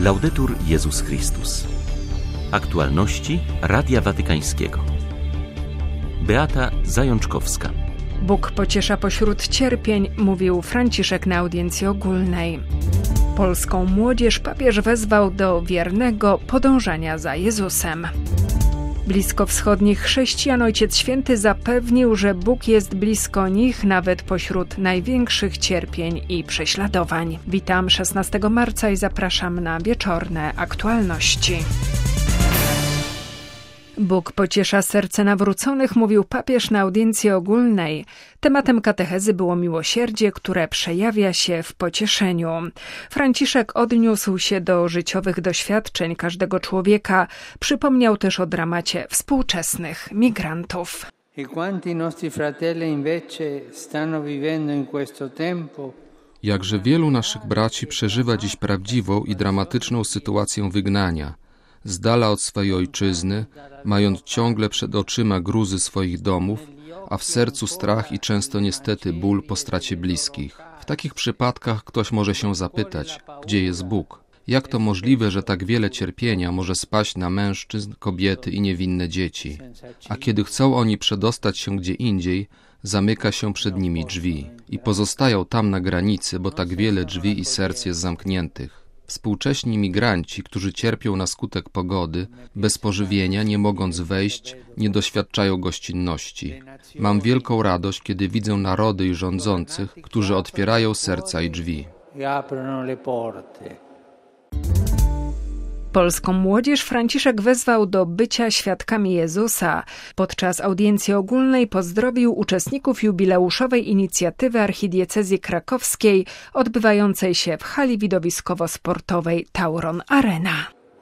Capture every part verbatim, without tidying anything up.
Laudetur Jezus Chrystus. Aktualności Radia Watykańskiego. Beata Zajączkowska. Bóg pociesza pośród cierpień, mówił Franciszek na audiencji ogólnej. Polską młodzież papież wezwał do wiernego podążania za Jezusem. Bliskowschodnich chrześcijan Ojciec Święty zapewnił, że Bóg jest blisko nich nawet pośród największych cierpień i prześladowań. Witam szesnastego marca i zapraszam na wieczorne aktualności. Bóg pociesza serce nawróconych, mówił papież na audiencji ogólnej. Tematem katechezy było miłosierdzie, które przejawia się w pocieszeniu. Franciszek odniósł się do życiowych doświadczeń każdego człowieka. Przypomniał też o dramacie współczesnych migrantów. Jakże wielu naszych braci przeżywa dziś prawdziwą i dramatyczną sytuację wygnania, z dala od swojej ojczyzny, mając ciągle przed oczyma gruzy swoich domów, a w sercu strach i często niestety ból po stracie bliskich. W takich przypadkach ktoś może się zapytać, gdzie jest Bóg? Jak to możliwe, że tak wiele cierpienia może spaść na mężczyzn, kobiety i niewinne dzieci? A kiedy chcą oni przedostać się gdzie indziej, zamyka się przed nimi drzwi i pozostają tam na granicy, bo tak wiele drzwi i serc jest zamkniętych. Współcześni migranci, którzy cierpią na skutek pogody, bez pożywienia, nie mogąc wejść, nie doświadczają gościnności. Mam wielką radość, kiedy widzę narody i rządzących, którzy otwierają serca i drzwi. Polską młodzież Franciszek wezwał do bycia świadkami Jezusa. Podczas audiencji ogólnej pozdrowił uczestników jubileuszowej inicjatywy archidiecezji krakowskiej odbywającej się w hali widowiskowo-sportowej Tauron Arena.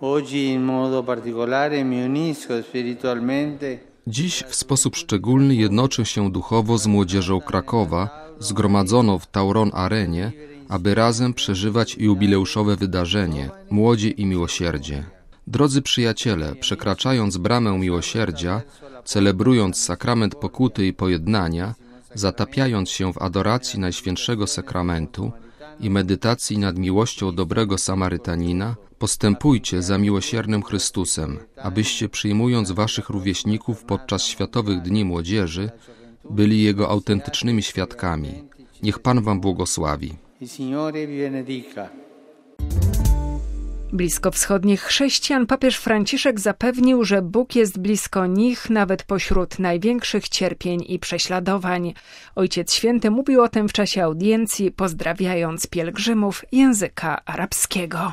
Dziś w sposób szczególny jednoczę się duchowo z młodzieżą Krakowa, zgromadzoną w Tauron Arenie, aby razem przeżywać jubileuszowe wydarzenie, młodzie i miłosierdzie. Drodzy przyjaciele, przekraczając bramę miłosierdzia, celebrując sakrament pokuty i pojednania, zatapiając się w adoracji Najświętszego Sakramentu i medytacji nad miłością dobrego Samarytanina, postępujcie za miłosiernym Chrystusem, abyście przyjmując waszych rówieśników podczas Światowych Dni Młodzieży, byli Jego autentycznymi świadkami. Niech Pan wam błogosławi. Bliskowschodnich chrześcijan papież Franciszek zapewnił, że Bóg jest blisko nich nawet pośród największych cierpień i prześladowań. Ojciec Święty mówił o tym w czasie audiencji, pozdrawiając pielgrzymów języka arabskiego.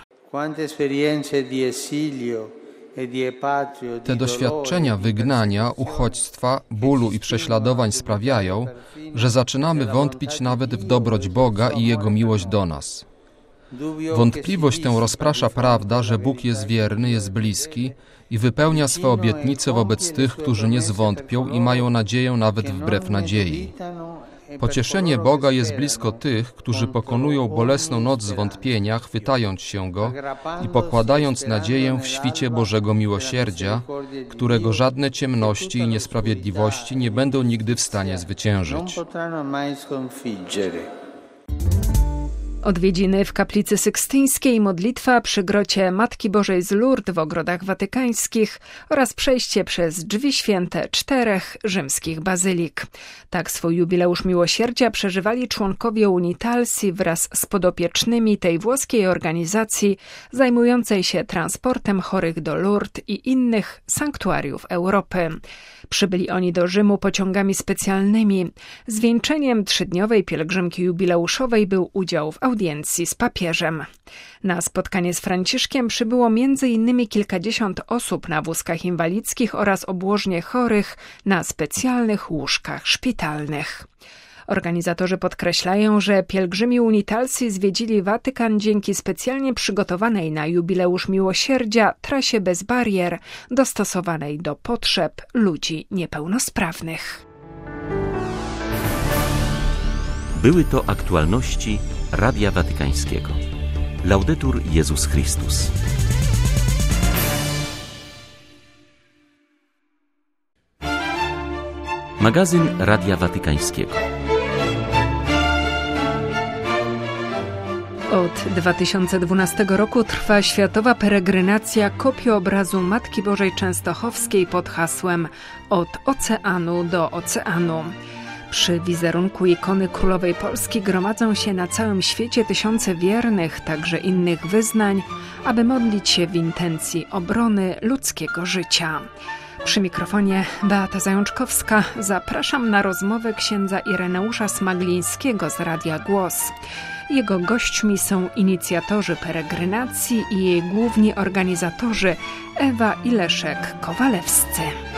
Te doświadczenia wygnania, uchodźstwa, bólu i prześladowań sprawiają, że zaczynamy wątpić nawet w dobroć Boga i Jego miłość do nas. Wątpliwość tę rozprasza prawda, że Bóg jest wierny, jest bliski i wypełnia swe obietnice wobec tych, którzy nie zwątpią i mają nadzieję nawet wbrew nadziei. Pocieszenie Boga jest blisko tych, którzy pokonują bolesną noc zwątpienia, chwytając się Go i pokładając nadzieję w świcie Bożego miłosierdzia, którego żadne ciemności i niesprawiedliwości nie będą nigdy w stanie zwyciężyć. Odwiedziny w kaplicy sykstyńskiej, modlitwa przy grocie Matki Bożej z Lourdes w ogrodach watykańskich oraz przejście przez drzwi święte czterech rzymskich bazylik. Tak swój jubileusz miłosierdzia przeżywali członkowie Unitalsi wraz z podopiecznymi tej włoskiej organizacji zajmującej się transportem chorych do Lourdes i innych sanktuariów Europy. Przybyli oni do Rzymu pociągami specjalnymi. Zwieńczeniem trzydniowej pielgrzymki jubileuszowej był udział w audiencji z papieżem. Na spotkanie z Franciszkiem przybyło między innymi kilkadziesiąt osób na wózkach inwalidzkich oraz obłożnie chorych na specjalnych łóżkach szpitalnych. Organizatorzy podkreślają, że pielgrzymi Unitalsi zwiedzili Watykan dzięki specjalnie przygotowanej na jubileusz miłosierdzia trasie bez barier, dostosowanej do potrzeb ludzi niepełnosprawnych. Były to aktualności Radia Watykańskiego. Laudetur Jezus Chrystus. Magazyn Radia Watykańskiego. Od dwa tysiące dwunastego roku trwa światowa peregrinacja kopiobrazu Matki Bożej Częstochowskiej pod hasłem Od oceanu do oceanu. Przy wizerunku ikony Królowej Polski gromadzą się na całym świecie tysiące wiernych, także innych wyznań, aby modlić się w intencji obrony ludzkiego życia. Przy mikrofonie Beata Zajączkowska zapraszam na rozmowę księdza Ireneusza Smaglińskiego z Radia Głos. Jego gośćmi są inicjatorzy peregrynacji i jej główni organizatorzy Ewa i Leszek Kowalewscy.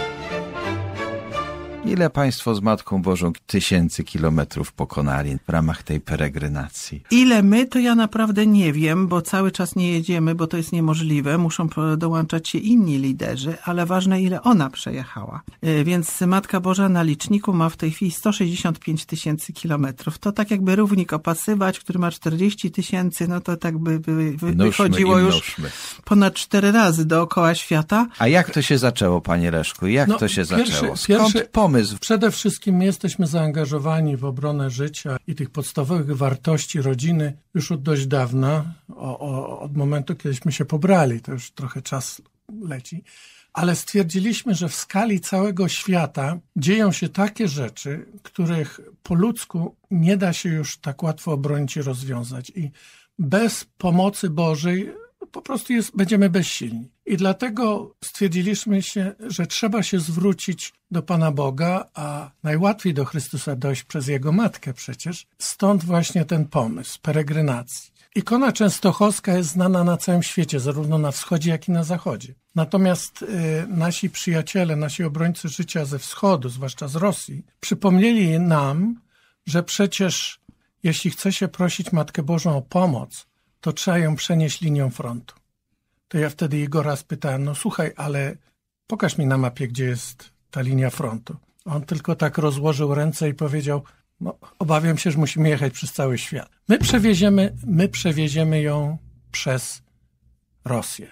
Ile Państwo z Matką Bożą tysięcy kilometrów pokonali w ramach tej peregrynacji? Ile my, to ja naprawdę nie wiem, bo cały czas nie jedziemy, bo to jest niemożliwe. Muszą dołączać się inni liderzy, ale ważne, ile ona przejechała. Więc Matka Boża na liczniku ma w tej chwili sto sześćdziesiąt pięć tysięcy kilometrów. To tak jakby równik opasywać, który ma czterdzieści tysięcy, no to tak by, by, by wychodziło już ponad cztery razy dookoła świata. A jak to się zaczęło, panie Leszku? Jak no, to się pierwszy, zaczęło? Skąd pierwszy... pomysł? Przede wszystkim my jesteśmy zaangażowani w obronę życia i tych podstawowych wartości rodziny już od dość dawna, o, o, od momentu, kiedyśmy się pobrali, to już trochę czas leci, ale stwierdziliśmy, że w skali całego świata dzieją się takie rzeczy, których po ludzku nie da się już tak łatwo obronić i rozwiązać i bez pomocy Bożej po prostu jest, będziemy bezsilni. I dlatego stwierdziliśmy się, że trzeba się zwrócić do Pana Boga, a najłatwiej do Chrystusa dojść przez Jego Matkę przecież. Stąd właśnie ten pomysł peregrynacji. Ikona częstochowska jest znana na całym świecie, zarówno na wschodzie, jak i na zachodzie. Natomiast y, nasi przyjaciele, nasi obrońcy życia ze wschodu, zwłaszcza z Rosji, przypomnieli nam, że przecież jeśli chce się prosić Matkę Bożą o pomoc, to trzeba ją przenieść linią frontu. To ja wtedy Igora spytałem, no słuchaj, ale pokaż mi na mapie, gdzie jest ta linia frontu. On tylko tak rozłożył ręce i powiedział, no obawiam się, że musimy jechać przez cały świat. My przewieziemy, my przewieziemy ją przez Rosję.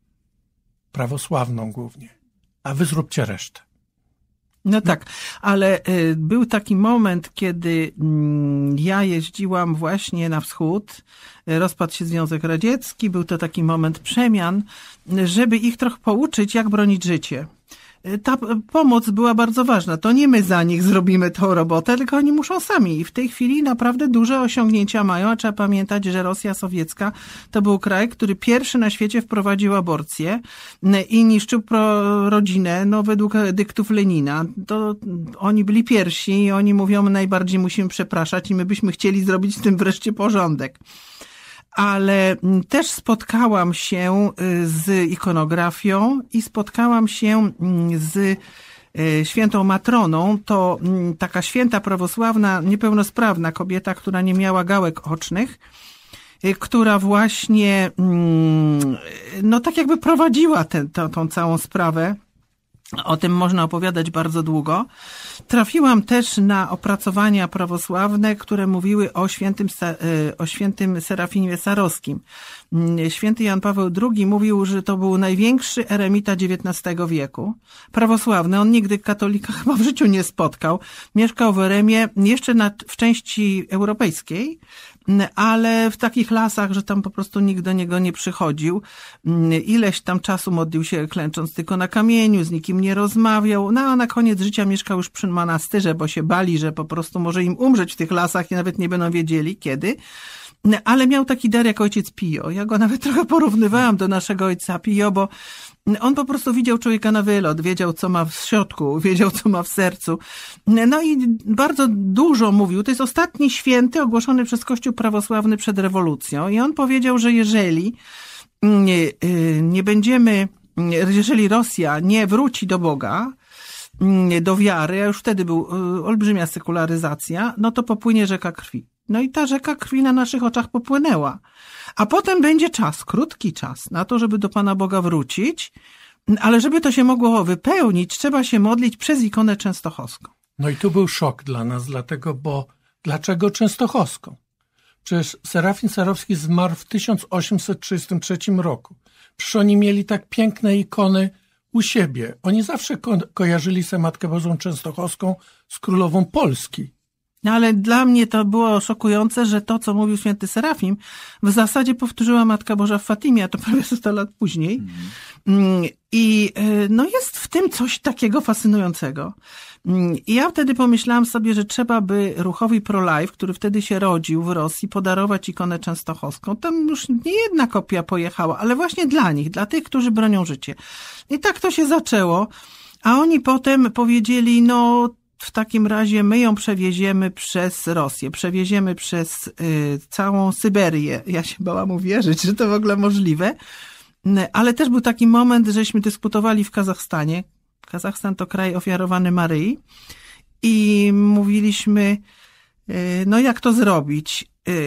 Prawosławną głównie. A wy zróbcie resztę. No tak, ale y, był taki moment, kiedy y, ja jeździłam właśnie na wschód, y, rozpadł się Związek Radziecki, był to taki moment przemian, żeby ich trochę pouczyć, jak bronić życie. Ta pomoc była bardzo ważna. To nie my za nich zrobimy tą robotę, tylko oni muszą sami. I w tej chwili naprawdę duże osiągnięcia mają, a trzeba pamiętać, że Rosja sowiecka to był kraj, który pierwszy na świecie wprowadził aborcję i niszczył rodzinę, no według dyktów Lenina. To oni byli pierwsi i oni mówią, my najbardziej musimy przepraszać i my byśmy chcieli zrobić z tym wreszcie porządek. Ale też spotkałam się z ikonografią i spotkałam się z świętą Matroną. To taka święta prawosławna, niepełnosprawna kobieta, która nie miała gałek ocznych, która właśnie, no tak jakby prowadziła tę, tę, tą całą sprawę. O tym można opowiadać bardzo długo. Trafiłam też na opracowania prawosławne, które mówiły o świętym, o świętym Serafimie Sarowskim. Święty Jan Paweł drugi mówił, że to był największy eremita dziewiętnastego wieku. Prawosławny, on nigdy katolika chyba w życiu nie spotkał. Mieszkał w Eremie, jeszcze na, w części europejskiej, ale w takich lasach, że tam po prostu nikt do niego nie przychodził. Ileś tam czasu modlił się klęcząc tylko na kamieniu, z nikim nie rozmawiał. No a na koniec życia mieszkał już przy monastyrze, bo się bali, że po prostu może im umrzeć w tych lasach i nawet nie będą wiedzieli kiedy. Ale miał taki dar jak ojciec Pio. Ja go nawet trochę porównywałam do naszego ojca Pio, bo on po prostu widział człowieka na wylot, wiedział co ma w środku, wiedział co ma w sercu. No i bardzo dużo mówił. To jest ostatni święty ogłoszony przez Kościół prawosławny przed rewolucją. I on powiedział, że jeżeli nie, nie będziemy, jeżeli Rosja nie wróci do Boga, do wiary, a już wtedy był olbrzymia sekularyzacja, no to popłynie rzeka krwi. No i ta rzeka krwi na naszych oczach popłynęła. A potem będzie czas, krótki czas na to, żeby do Pana Boga wrócić, ale żeby to się mogło wypełnić, trzeba się modlić przez ikonę częstochowską. No i tu był szok dla nas, dlatego, bo dlaczego częstochowską? Przecież Serafim Sarowski zmarł w tysiąc osiemset trzydziestym trzecim roku. Przecież oni mieli tak piękne ikony u siebie. Oni zawsze ko- kojarzyli sobie Matkę Bożą Częstochowską z królową Polski. Ale dla mnie to było szokujące, że to, co mówił święty Serafim, w zasadzie powtórzyła Matka Boża w Fatimie, a to prawie sto lat później. Mm. I no jest w tym coś takiego fascynującego. I ja wtedy pomyślałam sobie, że trzeba by ruchowi pro-life, który wtedy się rodził w Rosji, podarować ikonę częstochowską. Tam już nie jedna kopia pojechała, ale właśnie dla nich, dla tych, którzy bronią życie. I tak to się zaczęło, a oni potem powiedzieli, no w takim razie my ją przewieziemy przez Rosję, przewieziemy przez y, całą Syberię. Ja się bałam uwierzyć, że to w ogóle możliwe. Ale też był taki moment, żeśmy dyskutowali w Kazachstanie. Kazachstan to kraj ofiarowany Maryi i mówiliśmy, no jak to zrobić?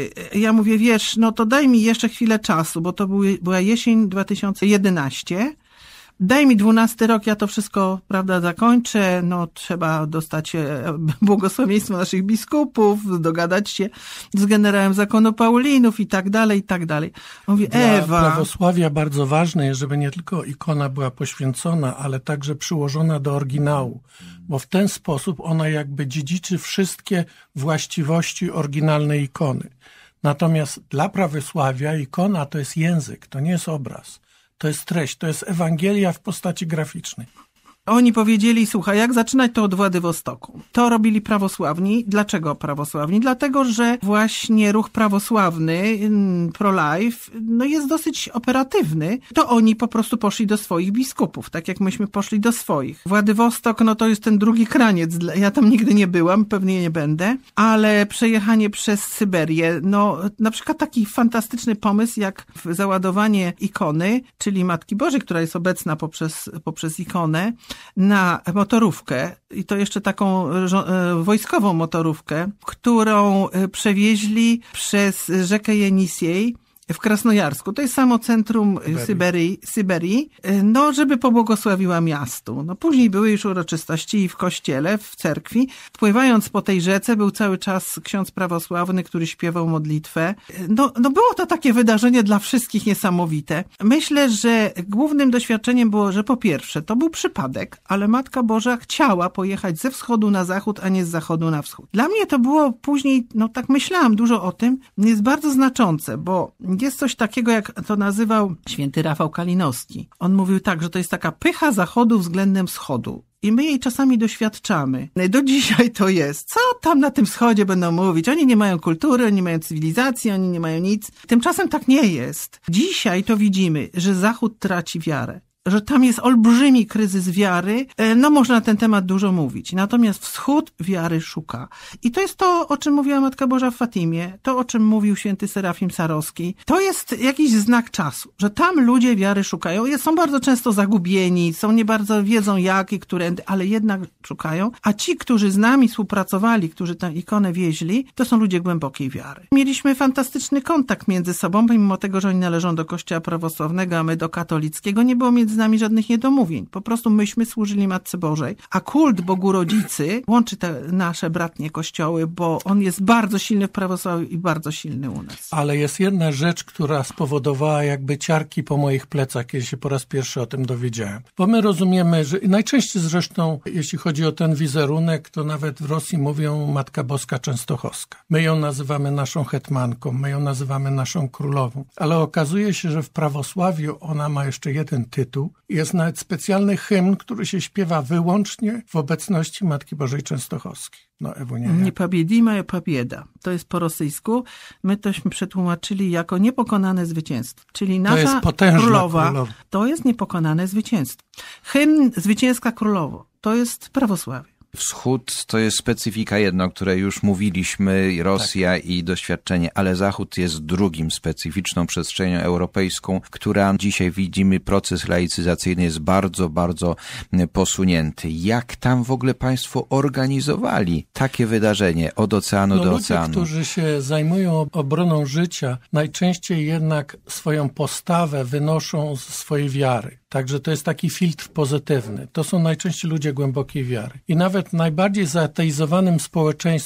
Ja mówię, wiesz, no to daj mi jeszcze chwilę czasu, bo to była jesień dwa tysiące jedenasty. Daj mi dwunasty rok, ja to wszystko, prawda, zakończę, no trzeba dostać błogosławieństwo naszych biskupów, dogadać się z generałem zakonu Paulinów i tak dalej, i tak dalej. Mówi, Ewa. Dla prawosławia bardzo ważne jest, żeby nie tylko ikona była poświęcona, ale także przyłożona do oryginału, bo w ten sposób ona jakby dziedziczy wszystkie właściwości oryginalnej ikony. Natomiast dla prawosławia ikona to jest język, to nie jest obraz. To jest treść, to jest Ewangelia w postaci graficznej. Oni powiedzieli, słuchaj, jak zaczynać to od Władywostoku. To robili prawosławni. Dlaczego prawosławni? Dlatego, że właśnie ruch prawosławny, pro-life, no jest dosyć operatywny. To oni po prostu poszli do swoich biskupów, tak jak myśmy poszli do swoich. Władywostok, no to jest ten drugi kraniec. Ja tam nigdy nie byłam, pewnie nie będę, ale przejechanie przez Syberię, no na przykład taki fantastyczny pomysł, jak załadowanie ikony, czyli Matki Bożej, która jest obecna poprzez, poprzez ikonę, na motorówkę i to jeszcze taką wojskową motorówkę, którą przewieźli przez rzekę Jenisiej w Krasnojarsku. To jest samo centrum Syberii, Syberii, no żeby pobłogosławiła miastu. No później były już uroczystości w kościele, w cerkwi. Pływając po tej rzece był cały czas ksiądz prawosławny, który śpiewał modlitwę. No, no było to takie wydarzenie dla wszystkich niesamowite. Myślę, że głównym doświadczeniem było, że po pierwsze to był przypadek, ale Matka Boża chciała pojechać ze wschodu na zachód, a nie z zachodu na wschód. Dla mnie to było później, no tak myślałam dużo o tym, jest bardzo znaczące, bo jest coś takiego, jak to nazywał święty Rafał Kalinowski. On mówił tak, że to jest taka pycha zachodu względem wschodu. I my jej czasami doświadczamy. Do dzisiaj to jest. Co tam na tym wschodzie będą mówić? Oni nie mają kultury, oni nie mają cywilizacji, oni nie mają nic. Tymczasem tak nie jest. Dzisiaj to widzimy, że Zachód traci wiarę. Że tam jest olbrzymi kryzys wiary, no można na ten temat dużo mówić. Natomiast wschód wiary szuka. I to jest to, o czym mówiła Matka Boża w Fatimie, to, o czym mówił święty Serafim Sarowski. To jest jakiś znak czasu, że tam ludzie wiary szukają. Są bardzo często zagubieni, są nie bardzo wiedzą jak i którędy, ale jednak szukają. A ci, którzy z nami współpracowali, którzy tę ikonę wieźli, to są ludzie głębokiej wiary. Mieliśmy fantastyczny kontakt między sobą, pomimo tego, że oni należą do kościoła prawosławnego, a my do katolickiego. Nie było między z nami żadnych niedomówień. Po prostu myśmy służyli Matce Bożej. A kult Bogu Rodzicy łączy te nasze bratnie kościoły, bo on jest bardzo silny w prawosławiu i bardzo silny u nas. Ale jest jedna rzecz, która spowodowała jakby ciarki po moich plecach, kiedy się po raz pierwszy o tym dowiedziałem. Bo my rozumiemy, że najczęściej zresztą, jeśli chodzi o ten wizerunek, to nawet w Rosji mówią Matka Boska Częstochowska. My ją nazywamy naszą hetmanką, my ją nazywamy naszą królową. Ale okazuje się, że w prawosławiu ona ma jeszcze jeden tytuł. Jest nawet specjalny hymn, który się śpiewa wyłącznie w obecności Matki Bożej Częstochowskiej. No, Ewu, nie wiem. Niepobiedima pobieda. To jest po rosyjsku. My tośmy przetłumaczyli jako niepokonane zwycięstwo. Czyli nasza królowa, królowa to jest niepokonane zwycięstwo. Hymn Zwycięska Królowo to jest prawosławie. Wschód to jest specyfika jedno, o której już mówiliśmy, Rosja tak. i doświadczenie, ale Zachód jest drugim specyficzną przestrzenią europejską, która dzisiaj widzimy, proces laicyzacyjny jest bardzo, bardzo posunięty. Jak tam w ogóle państwo organizowali takie wydarzenie od oceanu no, do ludzie, oceanu? Którzy się zajmują obroną życia, najczęściej jednak swoją postawę wynoszą z swojej wiary. Także to jest taki filtr pozytywny. To są najczęściej ludzie głębokiej wiary. I nawet w najbardziej zaateizowanym społeczeństwie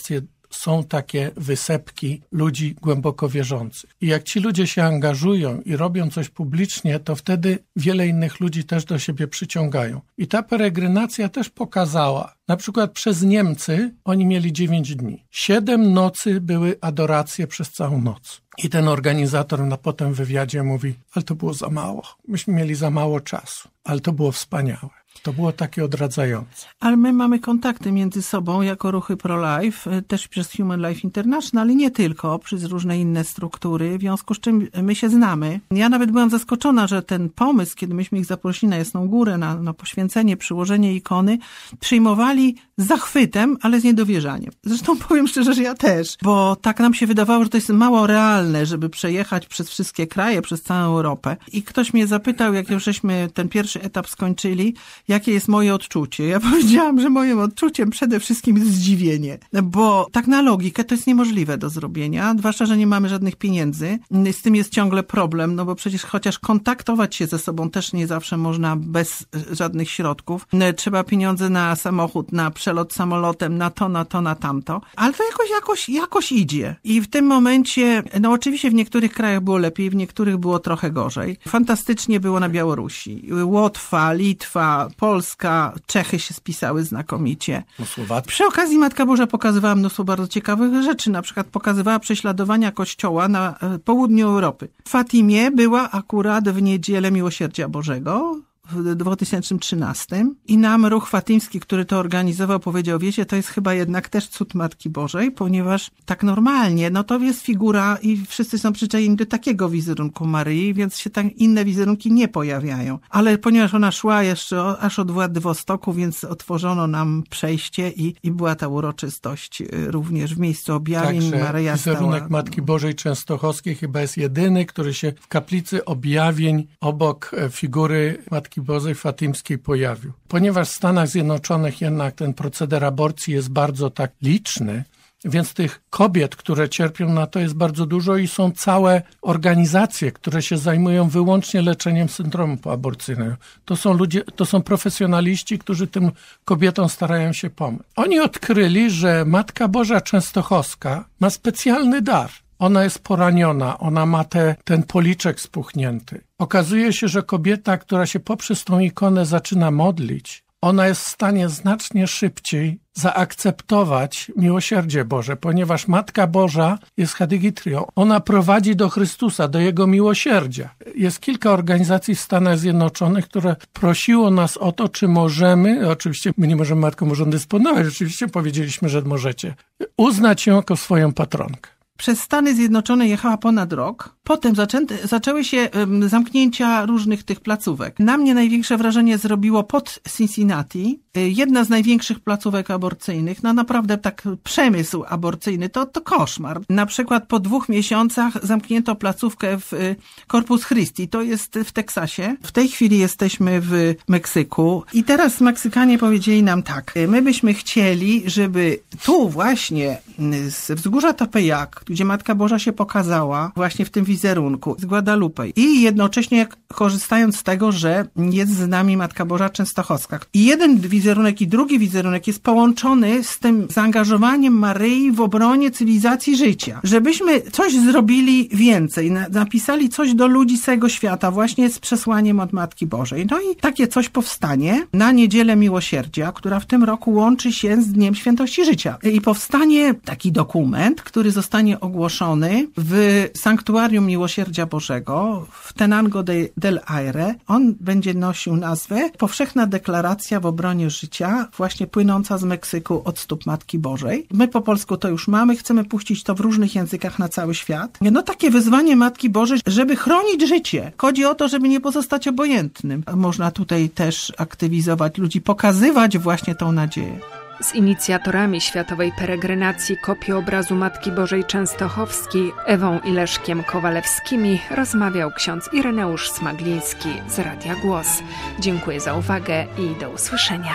są takie wysepki ludzi głęboko wierzących. I jak ci ludzie się angażują i robią coś publicznie, to wtedy wiele innych ludzi też do siebie przyciągają. I ta peregrinacja też pokazała, na przykład przez Niemcy oni mieli dziewięć dni. Siedem nocy były adoracje przez całą noc. I ten organizator na potem w wywiadzie mówi, ale to było za mało. Myśmy mieli za mało czasu, ale to było wspaniałe. To było takie odradzające. Ale my mamy kontakty między sobą jako ruchy pro-life, też przez Human Life International, ale nie tylko, przez różne inne struktury, w związku z czym my się znamy. Ja nawet byłam zaskoczona, że ten pomysł, kiedy myśmy ich zaprosili na Jasną Górę, na, na poświęcenie, przyłożenie ikony, przyjmowali z zachwytem, ale z niedowierzaniem. Zresztą powiem szczerze, że ja też, bo tak nam się wydawało, że to jest mało realne, żeby przejechać przez wszystkie kraje, przez całą Europę. I ktoś mnie zapytał, jak już żeśmy ten pierwszy etap skończyli, jakie jest moje odczucie. Ja powiedziałam, że moim odczuciem przede wszystkim jest zdziwienie, bo tak na logikę to jest niemożliwe do zrobienia, zwłaszcza, że nie mamy żadnych pieniędzy. Z tym jest ciągle problem, no bo przecież chociaż kontaktować się ze sobą też nie zawsze można bez żadnych środków. Trzeba pieniądze na samochód, na przelot samolotem, na to, na to, na tamto. Ale to jakoś, jakoś, jakoś idzie. I w tym momencie, no oczywiście w niektórych krajach było lepiej, w niektórych było trochę gorzej. Fantastycznie było na Białorusi. Łotwa, Litwa, Polska, Czechy się spisały znakomicie. No, Przy okazji Matka Boża pokazywała mnóstwo bardzo ciekawych rzeczy. Na przykład pokazywała prześladowania Kościoła na południu Europy. W Fatimie była akurat w Niedzielę Miłosierdzia Bożego w dwa tysiące trzynastym i nam ruch fatimski, który to organizował, powiedział, wiecie, to jest chyba jednak też cud Matki Bożej, ponieważ tak normalnie, no to jest figura i wszyscy są przyzwyczajeni do takiego wizerunku Maryi, więc się tam inne wizerunki nie pojawiają. Ale ponieważ ona szła jeszcze aż od Władywostoku, więc otworzono nam przejście i, i była ta uroczystość również w miejscu objawień. Także Maryja wizerunek stała... Matki Bożej Częstochowskiej chyba jest jedyny, który się w kaplicy objawień obok figury Matki Bożej Fatimskiej pojawił. Ponieważ w Stanach Zjednoczonych jednak ten proceder aborcji jest bardzo tak liczny, więc tych kobiet, które cierpią na to jest bardzo dużo i są całe organizacje, które się zajmują wyłącznie leczeniem syndromu poaborcyjnego. To są ludzie, to są profesjonaliści, którzy tym kobietom starają się pomóc. Oni odkryli, że Matka Boża Częstochowska ma specjalny dar. Ona jest poraniona, ona ma te, ten policzek spuchnięty. Okazuje się, że kobieta, która się poprzez tą ikonę zaczyna modlić, ona jest w stanie znacznie szybciej zaakceptować miłosierdzie Boże, ponieważ Matka Boża jest chadygitrią. Ona prowadzi do Chrystusa, do Jego miłosierdzia. Jest kilka organizacji w Stanach Zjednoczonych, które prosiło nas o to, czy możemy, oczywiście my nie możemy Matką Bożą dysponować, oczywiście powiedzieliśmy, że możecie, uznać ją jako swoją patronkę. Przez Stany Zjednoczone jechała ponad rok. Potem zaczęty, zaczęły się um, zamknięcia różnych tych placówek. Na mnie największe wrażenie zrobiło pod Cincinnati. Jedna z największych placówek aborcyjnych. No naprawdę tak przemysł aborcyjny to, to koszmar. Na przykład po dwóch miesiącach zamknięto placówkę w Corpus Christi. To jest w Teksasie. W tej chwili jesteśmy w Meksyku. I teraz Meksykanie powiedzieli nam tak. My byśmy chcieli, żeby tu właśnie z wzgórza Tepeyac, gdzie Matka Boża się pokazała właśnie w tym wizerunku z Guadalupe i jednocześnie korzystając z tego, że jest z nami Matka Boża Częstochowska. I jeden wizerunek i drugi wizerunek jest połączony z tym zaangażowaniem Maryi w obronie cywilizacji życia. Żebyśmy coś zrobili więcej, napisali coś do ludzi z całego świata właśnie z przesłaniem od Matki Bożej. No i takie coś powstanie na Niedzielę Miłosierdzia, która w tym roku łączy się z Dniem Świętości Życia. I powstanie taki dokument, który zostanie ogłoszony w Sanktuarium Miłosierdzia Bożego w Tenango de, del Aire. On będzie nosił nazwę Powszechna Deklaracja w obronie życia, właśnie płynąca z Meksyku od stóp Matki Bożej. My po polsku to już mamy, chcemy puścić to w różnych językach na cały świat. No takie wyzwanie Matki Bożej, żeby chronić życie. Chodzi o to, żeby nie pozostać obojętnym. Można tutaj też aktywizować ludzi, pokazywać właśnie tą nadzieję. Z inicjatorami Światowej Peregrinacji kopii obrazu Matki Bożej Częstochowskiej Ewą i Leszkiem Kowalewskimi rozmawiał ksiądz Ireneusz Smagliński z Radia Głos. Dziękuję za uwagę i do usłyszenia.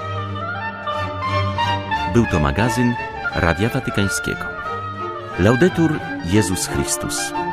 Był to magazyn Radia Watykańskiego. Laudetur Jezus Chrystus.